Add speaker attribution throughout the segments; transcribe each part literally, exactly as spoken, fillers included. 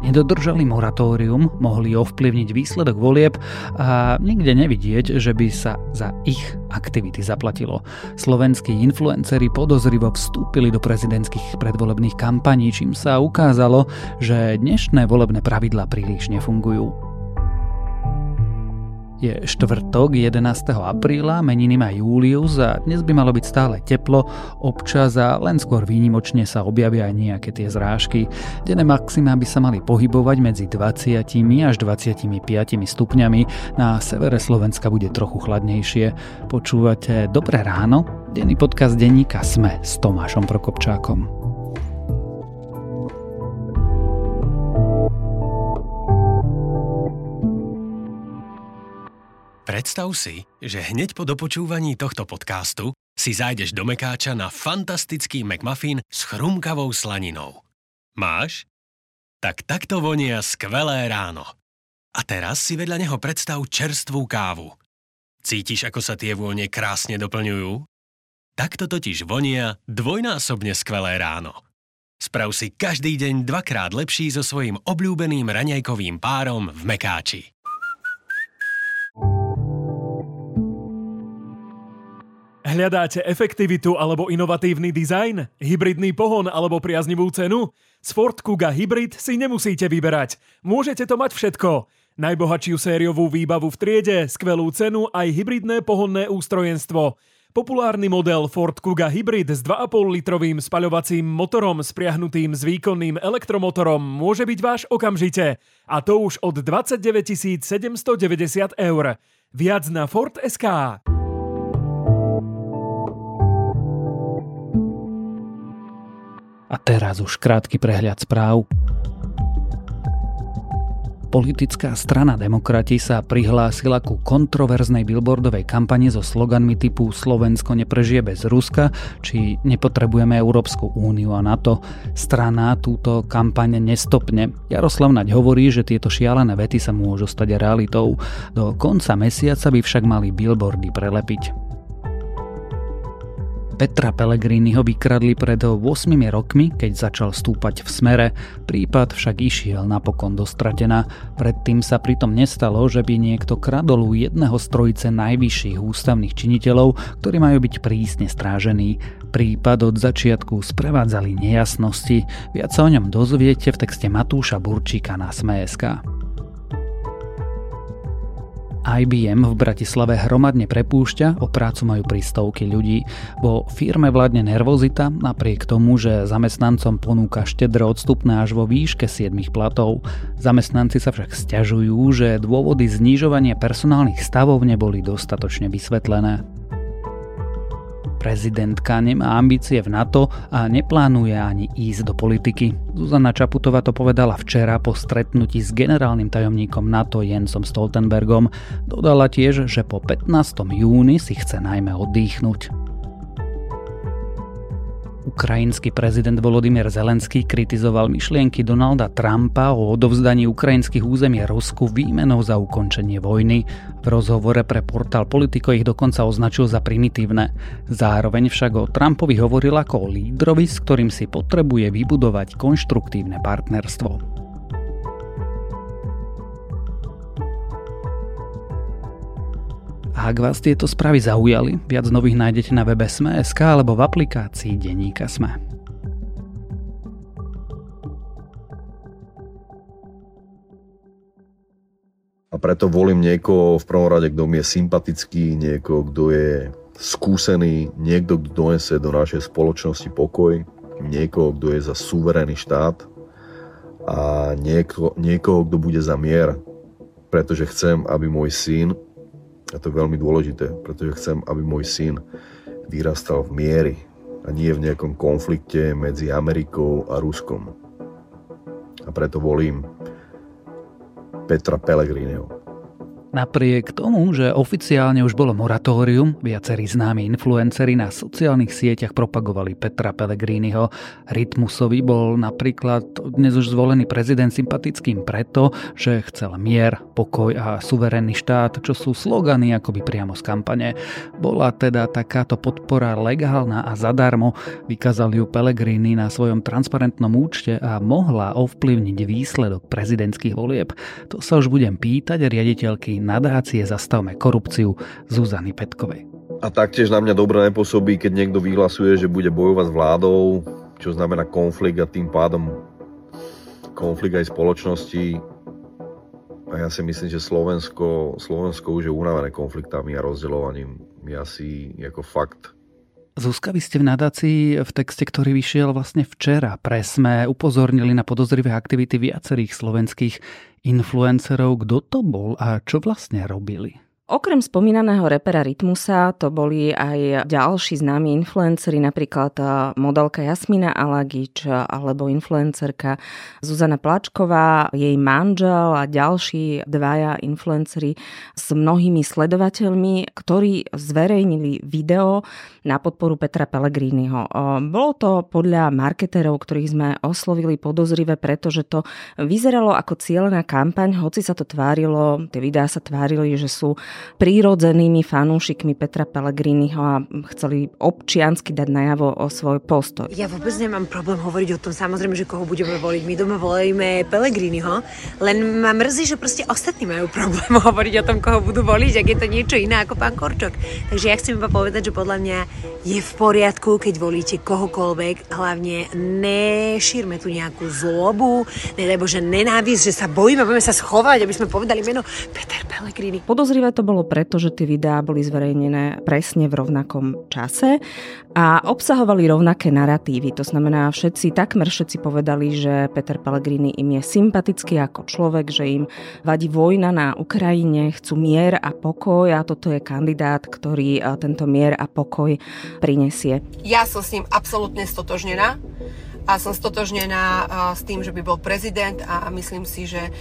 Speaker 1: nedodržali moratórium, mohli ovplyvniť výsledok volieb a nikde nevidieť, že by sa za ich aktivity zaplatilo. Slovenskí influenceri podozrivo vstúpili do prezidentských predvolebných kampaní, čím sa ukázalo, že dnešné volebné pravidlá príliš nefungujú. Je štvrtok, jedenásteho apríla, meniny má Július a dnes by malo byť stále teplo, občas a len skôr výnimočne sa objavia aj nejaké tie zrážky. Denné maximá by sa mali pohybovať medzi dvadsiatimi až dvadsiatimi stupňami, na severe Slovenska bude trochu chladnejšie. Počúvate Dobré ráno, denný podcast denníka SME s Tomášom Prokopčákom.
Speaker 2: Predstav si, že hneď po dopočúvaní tohto podcastu si zájdeš do Mekáča na fantastický McMuffin s chrumkavou slaninou. Máš? Tak takto vonia skvelé ráno. A teraz si vedľa neho predstav čerstvú kávu. Cítiš, ako sa tie vône krásne doplňujú? Takto totiž vonia dvojnásobne skvelé ráno. Sprav si každý deň dvakrát lepší so svojím obľúbeným raňajkovým párom v Mekáči.
Speaker 3: Hľadáte efektivitu alebo inovatívny dizajn? Hybridný pohon alebo priaznivú cenu? Z Ford Kuga Hybrid si nemusíte vyberať. Môžete to mať všetko. Najbohatšiu sériovú výbavu v triede, skvelú cenu aj hybridné pohonné ústrojenstvo. Populárny model Ford Kuga Hybrid s dva a pol litrovým spaľovacím motorom spriahnutým s výkonným elektromotorom môže byť váš okamžite. A to už od dvadsaťdeväť tisíc sedemstodeväťdesiat eur. Viac na Ford bodka es ká.
Speaker 1: A teraz už krátky prehľad správ. Politická strana Demokrati sa prihlásila ku kontroverznej billboardovej kampani so sloganmi typu Slovensko neprežije bez Ruska či nepotrebujeme Európsku úniu a NATO. Strana túto kampaň nestopne. Jaroslav Naď hovorí, že tieto šialené vety sa môžu stať realitou. Do konca mesiaca by však mali billboardy prelepiť. Petra Pellegriniho vykradli pred ôsmimi rokmi, keď začal stúpať v Smere. Prípad však išiel napokon do stratená. Predtým sa pritom nestalo, že by niekto kradol u jedného z trojice najvyšších ústavných činiteľov, ktorí majú byť prísne strážení. Prípad od začiatku sprevádzali nejasnosti. Viac sa o ňom dozviete v texte Matúša Burčíka na SME bodka es ká. í bí em v Bratislave hromadne prepúšťa, o prácu majú pri stovky ľudí. Vo firme vládne nervozita, napriek tomu, že zamestnancom ponúka štedré odstupné až vo výške siedmich platov. Zamestnanci sa však sťažujú, že dôvody znižovania personálnych stavov neboli dostatočne vysvetlené. Prezidentka nemá ambície v NATO a neplánuje ani ísť do politiky. Zuzana Čaputová to povedala včera po stretnutí s generálnym tajomníkom NATO Jensom Stoltenbergom. Dodala tiež, že po pätnásteho júna si chce najmä oddychnúť. Ukrajinský prezident Volodymyr Zelenský kritizoval myšlienky Donalda Trumpa o odovzdaní ukrajinských území Rusku výmenou za ukončenie vojny. V rozhovore pre portál Politico ich dokonca označil za primitívne. Zároveň však o Trumpovi hovoril ako o lídrovi, s ktorým si potrebuje vybudovať konštruktívne partnerstvo. A ak vás tieto správy zaujali, viac nových nájdete na webe SME bodka es ká alebo v aplikácii denníka SME.
Speaker 4: A preto volím niekoho v prvom rade, kto mi je sympatický, niekoho, kto je skúsený, niekto, kto donese do našej spoločnosti pokoj, niekoho, kto je za suverénny štát a niekoho, niekoho, kto bude za mier, pretože chcem, aby môj syn, a to je veľmi dôležité, pretože chcem, aby môj syn vyrastal v miery a nie v nejakom konflikte medzi Amerikou a Ruskom. A preto volím Petra Pellegriniho.
Speaker 1: Napriek tomu, že oficiálne už bolo moratórium, viacerí známi influenceri na sociálnych sieťach propagovali Petra Pellegriniho. Rytmusovi bol napríklad dnes už zvolený prezident sympatickým preto, že chcel mier, pokoj a suverénny štát, čo sú slogany akoby priamo z kampane. Bola teda takáto podpora legálna a zadarmo, vykázal ju Pellegrini na svojom transparentnom účte a mohla ovplyvniť výsledok prezidentských volieb. To sa už budem pýtať riaditeľky nadácie Zastavme korupciu Zuzany Petkovej.
Speaker 4: A taktiež na mňa dobre nepôsobí, keď niekto vyhlasuje, že bude bojovať s vládou, čo znamená konflikt a tým pádom konflikt aj spoločnosti. A ja si myslím, že Slovensko, Slovensko už je unavené konfliktami a rozdeľovaním. Je asi ako fakt.
Speaker 1: Zuzka, vy ste v nadácii v texte, ktorý vyšiel vlastne včera pre SME, upozornili na podozrivé aktivity viacerých slovenských influencerov. Kto to bol a čo vlastne robili?
Speaker 5: Okrem spomínaného repera Rytmusa to boli aj ďalší známi influenceri, napríklad modelka Jasmina Alagič alebo influencerka Zuzana Plačková, jej manžel a ďalší dvaja influenceri s mnohými sledovateľmi, ktorí zverejnili video na podporu Petra Pellegriniho. Bolo to podľa marketérov, ktorých sme oslovili, podozrivé, pretože to vyzeralo ako cielená kampaň, hoci sa to tvárilo, tie videá sa tvárili, že sú prírodzenými fanúšikmi Petra Pellegriniho a chceli občiansky dať najavo o svoj postoj.
Speaker 6: Ja vôbec nemám problém hovoriť o tom, samozrejme, že koho budeme voliť. My doma volíme Pellegriniho, len ma mrzí, že proste ostatní majú problém hovoriť o tom, koho budú voliť, ak je to niečo iné ako pán Korčok. Takže ja chcem iba povedať, že podľa mňa je v poriadku, keď volíte kohokoľvek, hlavne nešírme tu nejakú zlobu, nedaj Bože nenávisť, že sa bojíme, budeme sa schovať, aby sme povedali meno Peter Pellegrini.
Speaker 5: Podozrivé to bolo preto, že tie videá boli zverejnené presne v rovnakom čase a obsahovali rovnaké naratívy. To znamená, všetci, takmer všetci povedali, že Peter Pellegrini im je sympatický ako človek, že im vadí vojna na Ukrajine, chcú mier a pokoj a toto je kandidát, ktorý tento mier a pokoj prinesie.
Speaker 7: Ja som s ním absolútne stotožnená. A som stotožnená s tým, že by bol prezident a myslím si, že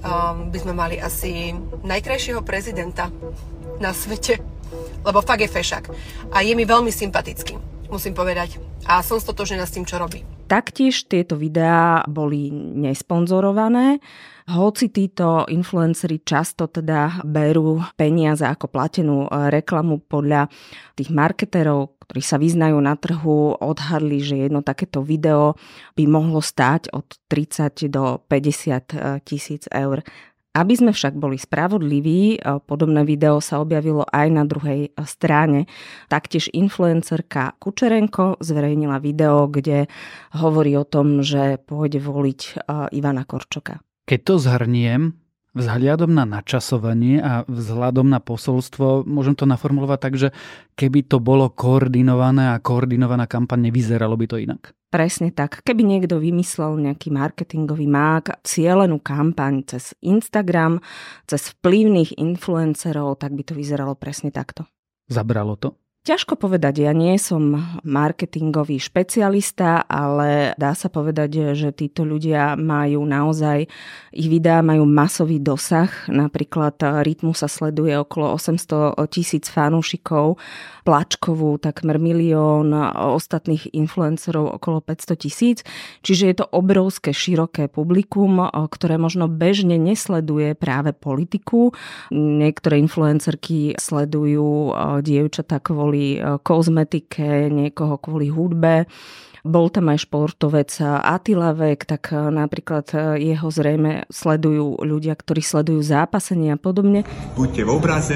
Speaker 7: by sme mali asi najkrajšieho prezidenta na svete, lebo fakt je fešák. A je mi veľmi sympatický, musím povedať. A som stotožnená s tým, čo robí.
Speaker 5: Taktiež tieto videá boli nesponzorované, hoci títo influenceri často teda berú peniaze ako platenú reklamu. Podľa tých marketérov, ktorí sa vyznajú na trhu, odhadli, že jedno takéto video by mohlo stáť od tridsať do päťdesiat tisíc eur. Aby sme však boli spravodliví, podobné video sa objavilo aj na druhej strane. Taktiež influencerka Kučerenko zverejnila video, kde hovorí o tom, že pôjde voliť Ivana Korčoka.
Speaker 1: Keď to zhrniem, vzhľadom na načasovanie a vzhľadom na posolstvo, môžem to naformulovať tak, že keby to bolo koordinované a koordinovaná kampaň, nevyzeralo by to inak.
Speaker 5: Presne tak. Keby niekto vymyslel nejaký marketingový mák, cielenú kampaň cez Instagram, cez vplyvných influencerov, tak by to vyzeralo presne takto.
Speaker 1: Zabralo to?
Speaker 5: Ťažko povedať, ja nie som marketingový špecialista, ale dá sa povedať, že títo ľudia majú naozaj, ich videá majú masový dosah. Napríklad Rytmus sa sleduje okolo osemsto tisíc fanúšikov, Plačkovú takmer milión, ostatných influencerov okolo päťsto tisíc. Čiže je to obrovské, široké publikum, ktoré možno bežne nesleduje práve politiku. Niektoré influencerky sledujú dievčatá kvôli kozmetike, niekoho kvôli hudbe. Bol tam aj športovec Attila Vek, tak napríklad jeho zrejme sledujú ľudia, ktorí sledujú zápasenie a podobne.
Speaker 8: Buďte v obraze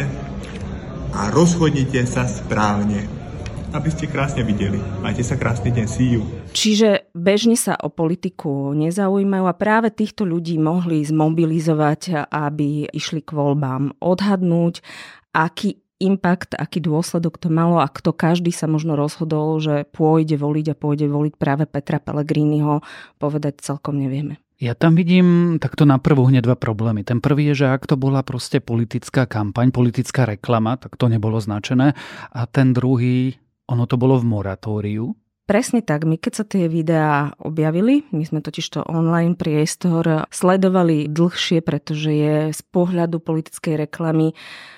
Speaker 8: a rozhodnite sa správne, aby ste krásne videli. Majte sa krásny deň, see you.
Speaker 5: Čiže bežne sa o politiku nezaujímajú a práve týchto ľudí mohli zmobilizovať, aby išli k voľbám, odhadnúť, aký impact, aký dôsledok to malo a kto každý sa možno rozhodol, že pôjde voliť a pôjde voliť práve Petra Pellegriniho, povedať celkom nevieme.
Speaker 1: Ja tam vidím takto na prvú hneď dva problémy. Ten prvý je, že ak to bola proste politická kampaň, politická reklama, tak to nebolo značené. A ten druhý, ono to bolo v moratóriu.
Speaker 5: Presne tak, my keď sa tie videá objavili, my sme totižto online priestor sledovali dlhšie, pretože je z pohľadu politickej reklamy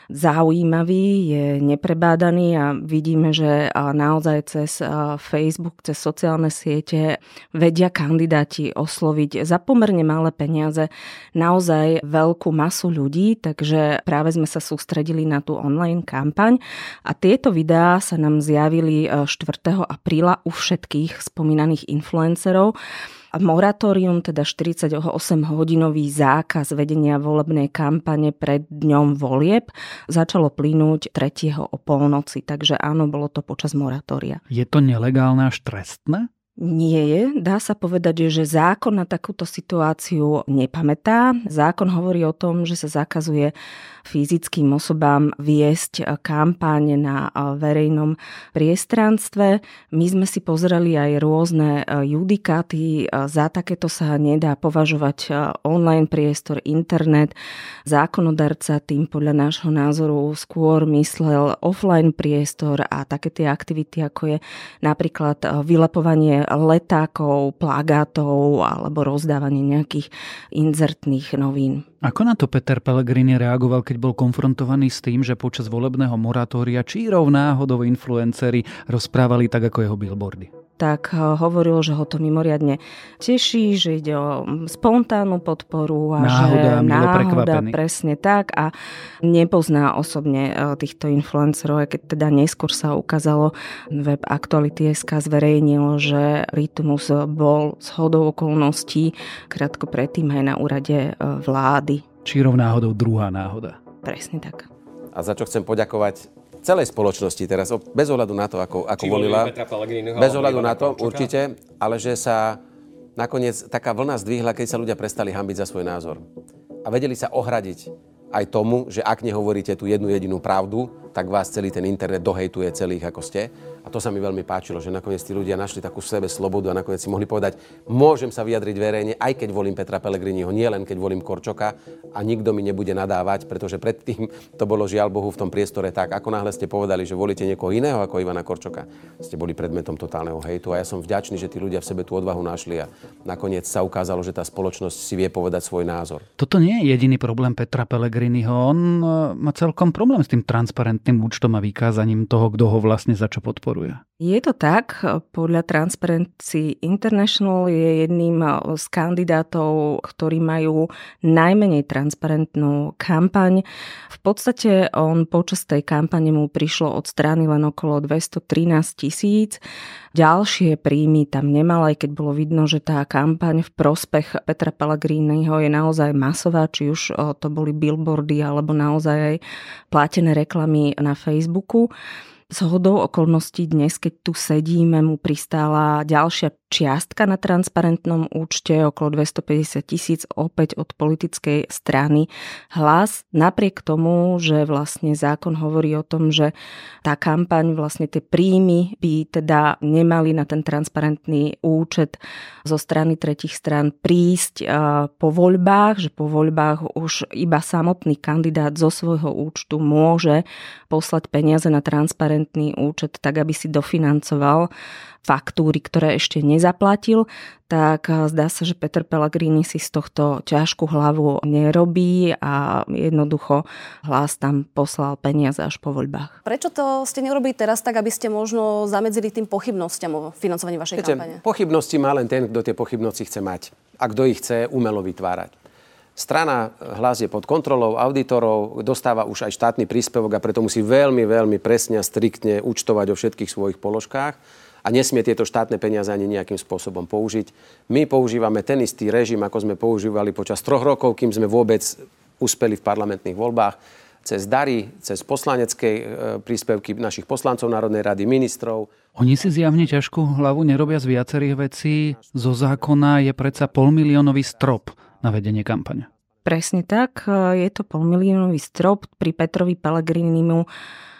Speaker 5: zaujímavý, je neprebádaný a vidíme, že naozaj cez Facebook, cez sociálne siete vedia kandidáti osloviť za pomerne malé peniaze naozaj veľkú masu ľudí, takže práve sme sa sústredili na tú online kampaň a tieto videá sa nám zjavili štvrtého apríla u všetkých spomínaných influencerov. Moratórium, teda štyridsaťosem hodinový zákaz vedenia volebnej kampane pred dňom volieb, začalo plynúť tretieho o polnoci, takže áno, bolo to počas moratória.
Speaker 1: Je to nelegálne až trestné?
Speaker 5: Nie je. Dá sa povedať, že zákon na takúto situáciu nepamätá. Zákon hovorí o tom, že sa zakazuje fyzickým osobám viesť kampaň na verejnom priestranstve. My sme si pozreli aj rôzne judikáty. Za takéto sa nedá považovať online priestor, internet. Zákonodarca tým podľa nášho názoru skôr myslel offline priestor a také tie aktivity, ako je napríklad vylepovanie letákov, plagátov alebo rozdávanie nejakých inzertných novín.
Speaker 1: Ako na to Peter Pellegrini reagoval, keď bol konfrontovaný s tým, že počas volebného moratória čírov náhodou influenceri rozprávali tak ako jeho billboardy?
Speaker 5: Tak hovoril, že ho to mimoriadne teší, že ide o spontánnu podporu a
Speaker 1: náhoda,
Speaker 5: že
Speaker 1: náhoda,
Speaker 5: presne tak a nepozná osobne týchto influencerov, aj keď teda neskôr sa ukázalo, web Aktuality bodka es ká zverejnil, že Rytmus bol zhodou okolností krátko predtým aj na úrade vlády.
Speaker 1: Čírov náhodou druhá náhoda.
Speaker 5: Presne tak.
Speaker 9: A za čo chcem poďakovať celej spoločnosti teraz, bez ohľadu na to, ako, ako volila, bez ohľadu na to, určite, ale že sa nakoniec taká vlna zdvihla, keď sa ľudia prestali hanbiť za svoj názor. A vedeli sa ohradiť aj tomu, že ak nehovoríte tú jednu jedinú pravdu, tak vás celý ten internet dohejtuje celých, ako ste. A to sa mi veľmi páčilo, že nakoniec tí ľudia našli takú v sebe slobodu a nakoniec si mohli povedať, môžem sa vyjadriť verejne, aj keď volím Petra Pellegriniho, nie len keď volím Korčoka a nikto mi nebude nadávať, pretože predtým to bolo žiaľ Bohu v tom priestore tak, ako náhle ste povedali, že volíte niekoho iného ako Ivana Korčoka, ste boli predmetom totálneho hejtu a ja som vďačný, že tí ľudia v sebe tú odvahu našli a nakoniec sa ukázalo, že tá spoločnosť si vie povedať svoj názor.
Speaker 1: Toto nie je jediný problém Petra Pellegriniho, on má celkom problém s tým transparentným účtom a vykázaním toho, kto ho vlastne za čo podporuje.
Speaker 5: Je to tak, podľa Transparency International je jedným z kandidátov, ktorí majú najmenej transparentnú kampaň. V podstate on počas tej kampane mu prišlo od strany len okolo dvestotrinásť tisíc. Ďalšie príjmy tam nemal, aj keď bolo vidno, že tá kampaň v prospech Petra Pellegriniho je naozaj masová, či už to boli billboardy alebo naozaj aj platené reklamy na Facebooku. Zhodou okolností dnes, keď tu sedíme, mu pristála ďalšia čiastka na transparentnom účte okolo dvestopäťdesiat tisíc opäť od politickej strany Hlas. Napriek tomu, že vlastne zákon hovorí o tom, že tá kampaň, vlastne tie príjmy by teda nemali na ten transparentný účet zo strany tretích strán prísť po voľbách, že po voľbách už iba samotný kandidát zo svojho účtu môže poslať peniaze na transparentný účet tak, aby si dofinancoval faktúry, ktoré ešte nezaplatil, tak zdá sa, že Peter Pellegrini si z tohto ťažkú hlavu nerobí a jednoducho Hlas tam poslal peniaze až po voľbách.
Speaker 10: Prečo to ste nerobili teraz tak, aby ste možno zamedzili tým pochybnostiam o financovaní vašej
Speaker 9: Viete,
Speaker 10: kampane?
Speaker 9: Pochybnosti má len ten, kto tie pochybnosti chce mať a kto ich chce umelo vytvárať. Strana Hlas je pod kontrolou auditorov, dostáva už aj štátny príspevok a preto musí veľmi, veľmi presne a striktne účtovať o všetkých svojich položkách a nesmie tieto štátne peniaze ani nejakým spôsobom použiť. My používame ten istý režim, ako sme používali počas troch rokov, kým sme vôbec uspeli v parlamentných voľbách, cez dary, cez poslanecké príspevky našich poslancov Národnej rady, ministrov.
Speaker 1: Oni si zjavne ťažkú hlavu nerobia z viacerých vecí. Zo zákona je predsa polmiliónový strop na vedenie kampane.
Speaker 5: Presne tak, je to polmiliónový strop. Pri Petrovi Pellegrinimu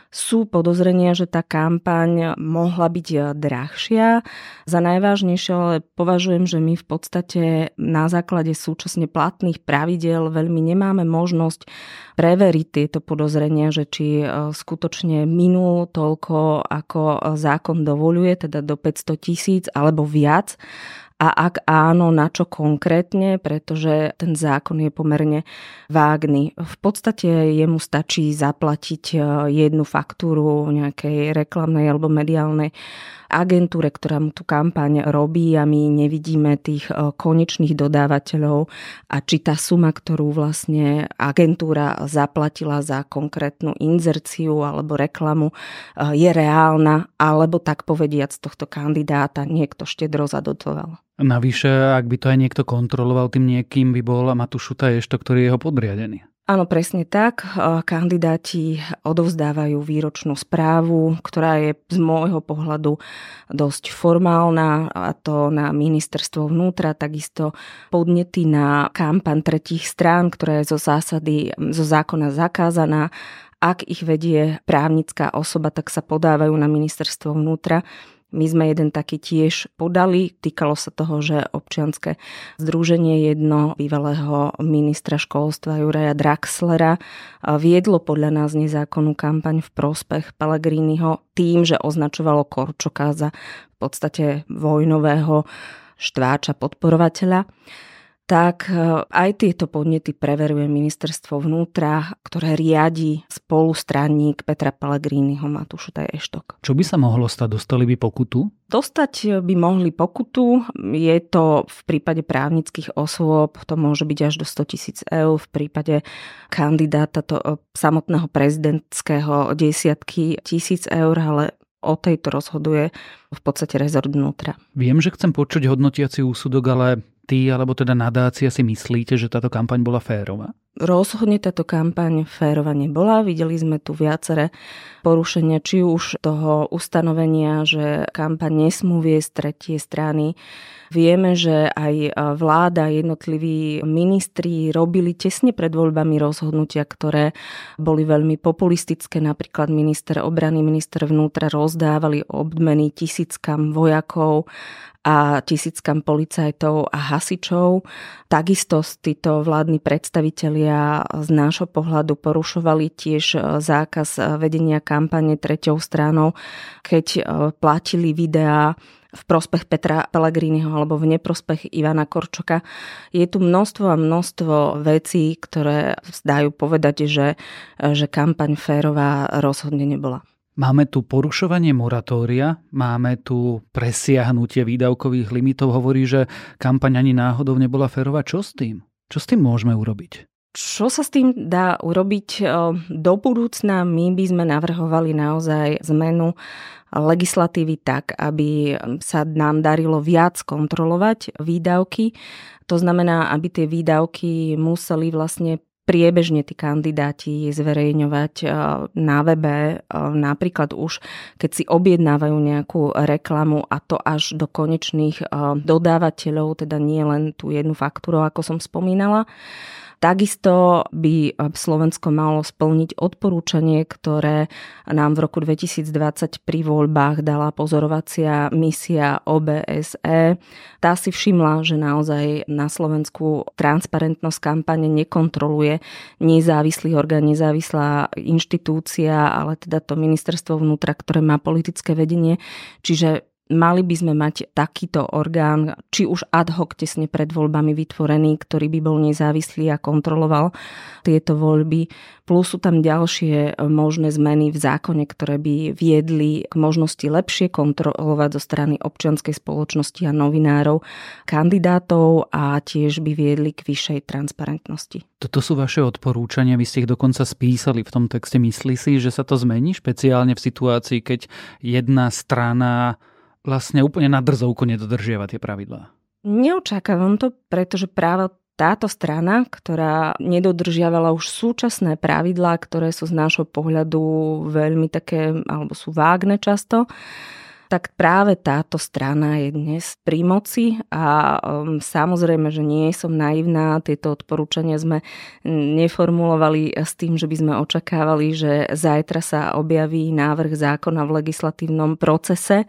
Speaker 5: Sú podozrenia, že tá kampaň mohla byť drahšia. Za najvážnejšie ale považujem, že my v podstate na základe súčasne platných pravidiel veľmi nemáme možnosť preveriť tieto podozrenia, že či skutočne minulo toľko, ako zákon dovoľuje, teda do päťsto tisíc alebo viac. A ak áno, na čo konkrétne, pretože ten zákon je pomerne vágny. V podstate jemu stačí zaplatiť jednu faktúru nejakej reklamnej alebo mediálnej agentúre, ktorá mu tú kampaň robí a my nevidíme tých konečných dodávateľov a či tá suma, ktorú vlastne agentúra zaplatila za konkrétnu inzerciu alebo reklamu je reálna, alebo tak povediac tohto kandidáta niekto štedro zadotoval.
Speaker 1: Navyše, ak by to aj niekto kontroloval, tým niekým by bol Matúš Šuta Eštok, ktorý je jeho podriadený.
Speaker 5: Áno, presne tak. Kandidáti odovzdávajú výročnú správu, ktorá je z môjho pohľadu dosť formálna, a to na ministerstvo vnútra, takisto podnety na kampaň tretích strán, ktorá je zo zásady, zo zákona zakázaná. Ak ich vedie právnická osoba, tak sa podávajú na ministerstvo vnútra. My sme jeden taký tiež podali. Týkalo sa toho, že občianske združenie jedno bývalého ministra školstva Juraja Draxlera viedlo podľa nás nezákonnú kampaň v prospech Pellegriniho tým, že označovalo Korčoka za v podstate vojnového štváča, podporovateľa. Tak aj tieto podnety preveruje ministerstvo vnútra, ktoré riadi spolustranník Petra Pellegriniho Matúš Šuta Eštok.
Speaker 1: Čo by sa mohlo stať? Dostali by pokutu?
Speaker 5: Dostať by mohli pokutu. Je to v prípade právnických osôb, to môže byť až do sto tisíc eur. V prípade kandidáta to samotného prezidentského desiatky tisíc eur, ale o tejto rozhoduje v podstate rezort vnútra.
Speaker 1: Viem, že chcem počuť hodnotiaci úsudok, ale ty, alebo teda nadácia si myslíte, že táto kampaň bola férová?
Speaker 5: Rozhodne táto kampaň férová nebola. Videli sme tu viaceré porušenia, či už toho ustanovenia, že kampaň nesmú viesť tretie strany. Vieme, že aj vláda, jednotliví ministri robili tesne pred voľbami rozhodnutia, ktoré boli veľmi populistické. Napríklad minister obrany, minister vnútra rozdávali odmeny tisíckam vojakov a tisíckam policajtov a hasičov. Takisto títo vládni predstavitelia z nášho pohľadu porušovali tiež zákaz vedenia kampane treťou stranou, keď platili videá v prospech Petra Pellegriniho alebo v neprospech Ivana Korčoka. Je tu množstvo a množstvo vecí, ktoré dajú povedať, že, že kampaň férová rozhodne nebola.
Speaker 1: Máme tu porušovanie moratória, máme tu presiahnutie výdavkových limitov. Hovorí, že kampaň ani náhodou nebola férová. Čo s tým? Čo s tým môžeme urobiť?
Speaker 5: Čo sa s tým dá urobiť? Do budúcna my by sme navrhovali naozaj zmenu legislatívy tak, aby sa nám darilo viac kontrolovať výdavky. To znamená, aby tie výdavky museli vlastne priebežne tí kandidáti zverejňovať na webe, napríklad už keď si objednávajú nejakú reklamu, a to až do konečných dodávateľov, teda nie len tú jednu faktúru, ako som spomínala. Takisto by Slovensko malo splniť odporúčanie, ktoré nám v roku dvetisícdvadsať pri voľbách dala pozorovacia misia ó bé es é. Tá si všimla, že naozaj na Slovensku transparentnosť kampane nekontroluje nezávislý orgán, nezávislá inštitúcia, ale teda to ministerstvo vnútra, ktoré má politické vedenie. Čiže mali by sme mať takýto orgán, či už ad hoc tesne pred voľbami vytvorený, ktorý by bol nezávislý a kontroloval tieto voľby. Plus sú tam ďalšie možné zmeny v zákone, ktoré by viedli k možnosti lepšie kontrolovať zo strany občianskej spoločnosti a novinárov kandidátov a tiež by viedli k vyššej transparentnosti.
Speaker 1: Toto sú vaše odporúčania, vy ste ich dokonca spísali v tom texte. Myslí si, že sa to zmení špeciálne v situácii, keď jedna strana vlastne úplne na drzovku nedodržiava tie pravidlá?
Speaker 5: Neočakávam to, pretože práve táto strana, ktorá nedodržiavala už súčasné pravidlá, ktoré sú z nášho pohľadu veľmi také, alebo sú vágne často, tak práve táto strana je dnes pri moci a um, samozrejme, že nie som naivná, tieto odporúčania sme neformulovali s tým, že by sme očakávali, že zajtra sa objaví návrh zákona v legislatívnom procese.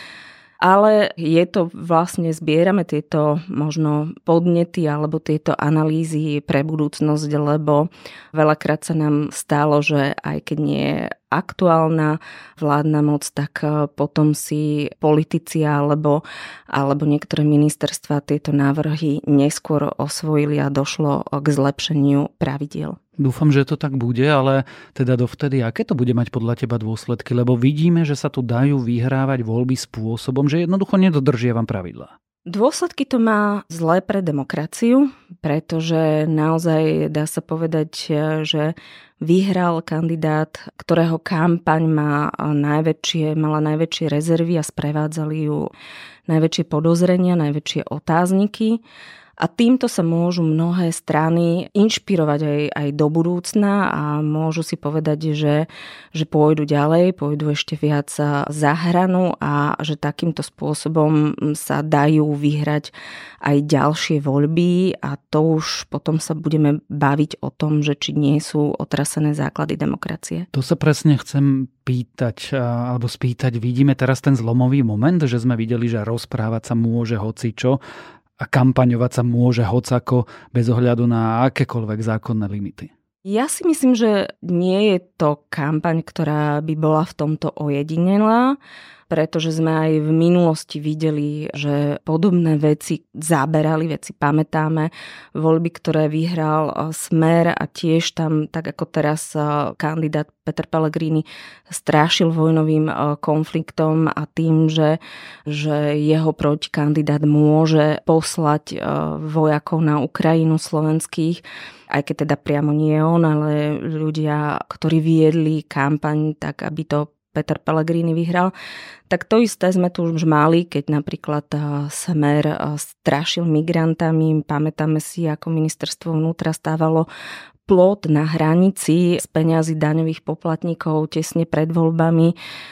Speaker 5: Ale je to vlastne, zbierame tieto možno podnety alebo tieto analýzy pre budúcnosť, lebo veľakrát sa nám stalo, že aj keď nie je aktuálna vládna moc, tak potom si politici alebo, alebo niektoré ministerstvá tieto návrhy neskôr osvojili a došlo k zlepšeniu pravidiel.
Speaker 1: Dúfam, že to tak bude, ale teda dovtedy, aké to bude mať podľa teba dôsledky? Lebo vidíme, že sa tu dajú vyhrávať voľby spôsobom, že jednoducho nedodržiavam pravidlá.
Speaker 5: Dôsledky to má zlé pre demokraciu, pretože naozaj dá sa povedať, že vyhral kandidát, ktorého kampaň má najväčšie, mala najväčšie rezervy a sprevádzali ju najväčšie podozrenia, najväčšie otázniky. A týmto sa môžu mnohé strany inšpirovať aj, aj do budúcna a môžu si povedať, že, že pôjdu ďalej, pôjdu ešte viac za hranu a že takýmto spôsobom sa dajú vyhrať aj ďalšie voľby a to už potom sa budeme baviť o tom, že či nie sú otrasené základy demokracie.
Speaker 1: To sa presne chcem pýtať, alebo spýtať. Vidíme teraz ten zlomový moment, že sme videli, že rozprávať sa môže hocičo, a kampaňovať sa môže hocako bez ohľadu na akékoľvek zákonné limity.
Speaker 5: Ja si myslím, že nie je to kampaň, ktorá by bola v tomto ojedinelá, pretože sme aj v minulosti videli, že podobné veci zaberali, veci pamätáme, voľby, ktoré vyhral Smer a tiež tam, tak ako teraz kandidát Peter Pellegrini strášil vojnovým konfliktom a tým, že, že jeho protikandidát môže poslať vojakov na Ukrajinu slovenských, aj keď teda priamo nie on, ale ľudia, ktorí viedli kampaň tak, aby to Peter Pellegrini vyhral, tak to isté sme tu už mali, keď napríklad Smer strašil migrantami. Pamätáme si, ako ministerstvo vnútra stávalo plot na hranici z peňazí daňových poplatníkov tesne pred voľbami.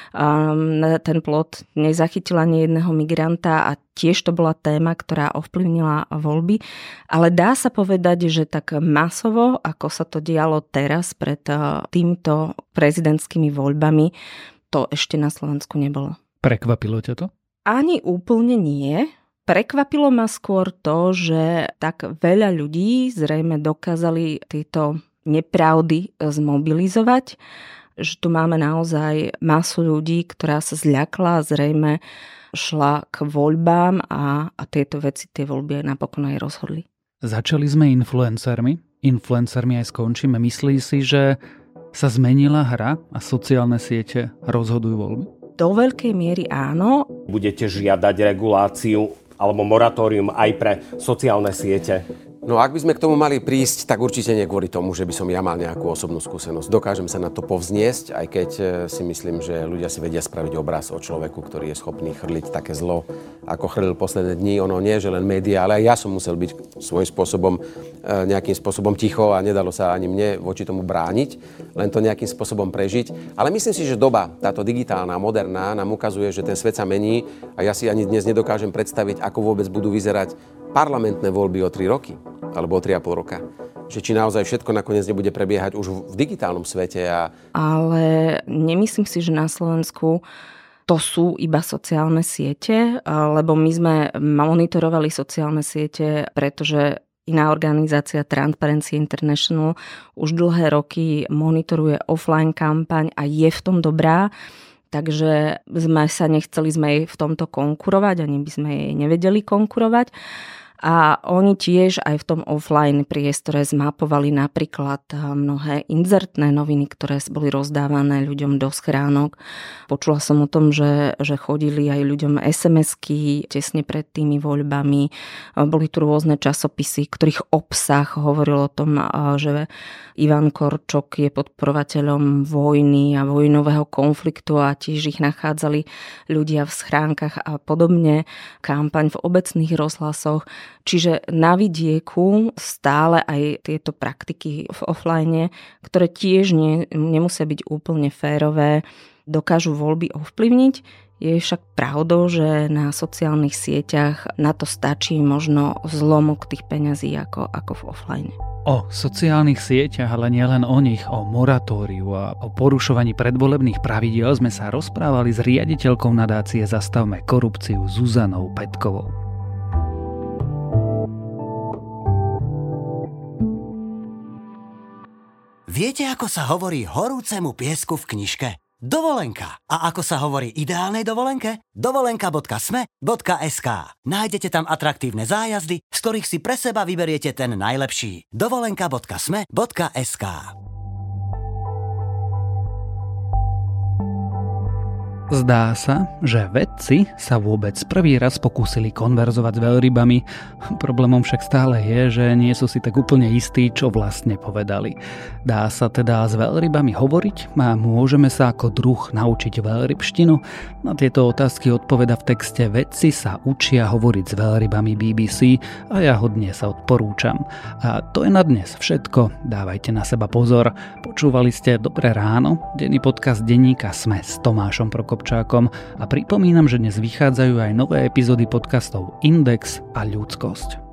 Speaker 5: Ten plot nezachytil ani jedného migranta a tiež to bola téma, ktorá ovplyvnila voľby. Ale dá sa povedať, že tak masovo, ako sa to dialo teraz pred týmito prezidentskými voľbami, to ešte na Slovensku nebolo.
Speaker 1: Prekvapilo ťa to?
Speaker 5: Ani úplne nie. Prekvapilo ma skôr to, že tak veľa ľudí zrejme dokázali tieto nepravdy zmobilizovať, že tu máme naozaj masu ľudí, ktorá sa zľakla a zrejme šla k voľbám a, a tieto veci, tie voľby aj napokon aj rozhodli.
Speaker 1: Začali sme influencermi, influencermi aj skončíme. Myslí si, že sa zmenila hra a sociálne siete rozhodujú voľby?
Speaker 5: Do veľkej miery áno.
Speaker 11: Budete žiadať reguláciu alebo moratórium aj pre sociálne siete?
Speaker 9: No ak by sme k tomu mali prísť, tak určite nie kvôli tomu, že by som ja mal nejakú osobnú skúsenosť. Dokážem sa na to povzniesť, aj keď si myslím, že ľudia si vedia spraviť obraz o človeku, ktorý je schopný chrliť také zlo, ako chrlil posledné dni. Ono nie, že len médiá, ale aj ja som musel byť svojím spôsobom, nejakým spôsobom ticho a nedalo sa ani mne voči tomu brániť, len to nejakým spôsobom prežiť. Ale myslím si, že doba, táto digitálna, moderná, nám ukazuje, že ten svet sa mení a ja si ani dnes nedokážem predstaviť, ako vôbec budú vyzerať parlamentné voľby o tri roky alebo o tri a pol roka. Že či naozaj všetko nakoniec nebude prebiehať už v digitálnom svete. A...
Speaker 5: Ale nemyslím si, že na Slovensku to sú iba sociálne siete, lebo my sme monitorovali sociálne siete, pretože iná organizácia Transparency International už dlhé roky monitoruje offline kampaň a je v tom dobrá. Takže sme sa nechceli sme jej v tomto konkurovať, ani by sme jej nevedeli konkurovať. A oni tiež aj v tom offline priestore zmapovali napríklad mnohé inzertné noviny, ktoré boli rozdávané ľuďom do schránok. Počula som o tom, že, že chodili aj ľuďom es em esky tesne pred tými voľbami. Boli tu rôzne časopisy, ktorých obsah hovoril o tom, že Ivan Korčok je podporovateľom vojny a vojnového konfliktu a tiež ich nachádzali ľudia v schránkach a podobne. Kampaň v obecných rozhlasoch. Čiže na vidieku stále aj tieto praktiky v offline, ktoré tiež nie, nemusia byť úplne férové, dokážu voľby ovplyvniť. Je však pravdou, že na sociálnych sieťach na to stačí možno zlomok tých peňazí ako, ako v offline.
Speaker 1: O sociálnych sieťach, ale nielen o nich, o moratóriu a o porušovaní predvolebných pravidiel sme sa rozprávali s riaditeľkou nadácie Zastavme korupciu Zuzanou Petkovou.
Speaker 12: Viete, ako sa hovorí horúcemu piesku v knižke? Dovolenka. A ako sa hovorí ideálnej dovolenke? dovolenka bodka es em e bodka es ká. Nájdete tam atraktívne zájazdy, z ktorých si pre seba vyberiete ten najlepší. dovolenka bodka es em e bodka es ká.
Speaker 1: Zdá sa, že vedci sa vôbec prvý raz pokúsili konverzovať s veľrybami. Problémom však stále je, že nie sú si tak úplne istí, čo vlastne povedali. Dá sa teda s veľrybami hovoriť a môžeme sa ako druh naučiť veľrybštinu? Na tieto otázky odpoveda v texte Vedci sa učia hovoriť s veľrybami bé bé cé a ja ho dnes odporúčam. A to je na dnes všetko. Dávajte na seba pozor. Počúvali ste Dobré ráno, denný podcast denníka es em e s Tomášom Prokopčákom a pripomínam, že dnes vychádzajú aj nové epizódy podcastov Index a Ľudskosť.